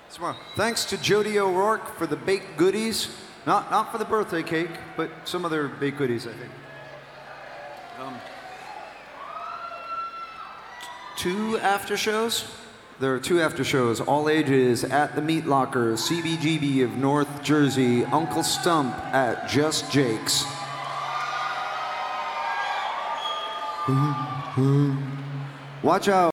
Tomorrow. Thanks to Jody O'Rourke for the baked goodies. Not for the birthday cake, but some other baked goodies, I think. 2 after shows? There are 2 after shows, all ages, at the Meat Locker, CBGB of North Jersey, Uncle Stump at Just Jake's. Watch out.